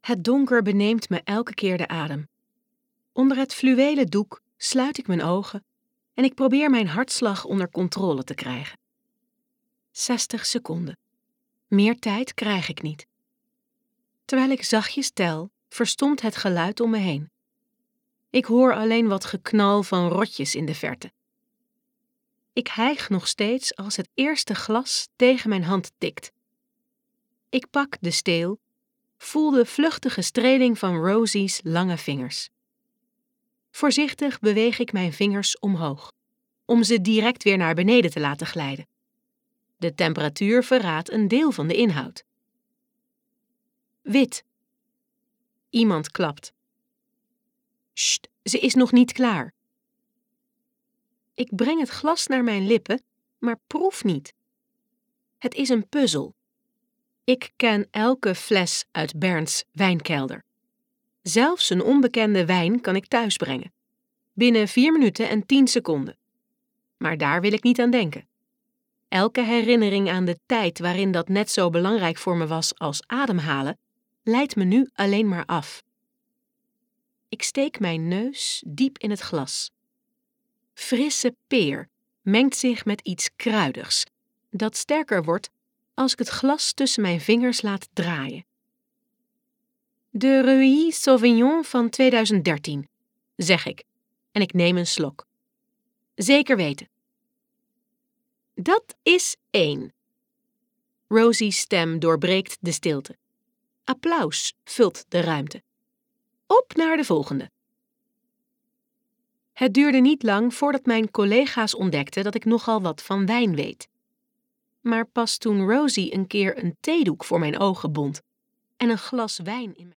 Het donker beneemt me elke keer de adem. Onder het fluwelen doek sluit ik mijn ogen en ik probeer mijn hartslag onder controle te krijgen. 60 seconden. Meer tijd krijg ik niet. Terwijl ik zachtjes tel, verstomt het geluid om me heen. Ik hoor alleen wat geknal van rotjes in de verte. Ik hijg nog steeds als het eerste glas tegen mijn hand tikt. Ik pak de steel, voel de vluchtige streling van Rosie's lange vingers. Voorzichtig beweeg ik mijn vingers omhoog, om ze direct weer naar beneden te laten glijden. De temperatuur verraadt een deel van de inhoud. Wit. Iemand klapt. Sst, ze is nog niet klaar. Ik breng het glas naar mijn lippen, maar proef niet. Het is een puzzel. Ik ken elke fles uit Bernds wijnkelder. Zelfs een onbekende wijn kan ik thuisbrengen. Binnen 4 minuten en 10 seconden. Maar daar wil ik niet aan denken. Elke herinnering aan de tijd waarin dat net zo belangrijk voor me was als ademhalen, leidt me nu alleen maar af. Ik steek mijn neus diep in het glas. Frisse peer mengt zich met iets kruidigs, dat sterker wordt als ik het glas tussen mijn vingers laat draaien. De Reuilly Sauvignon van 2013, zeg ik, en ik neem een slok. Zeker weten. Dat is 1. Rosie's stem doorbreekt de stilte. Applaus vult de ruimte. Op naar de volgende. Het duurde niet lang voordat mijn collega's ontdekten dat ik nogal wat van wijn weet. Maar pas toen Rosie een keer een theedoek voor mijn ogen bond en een glas wijn in mijn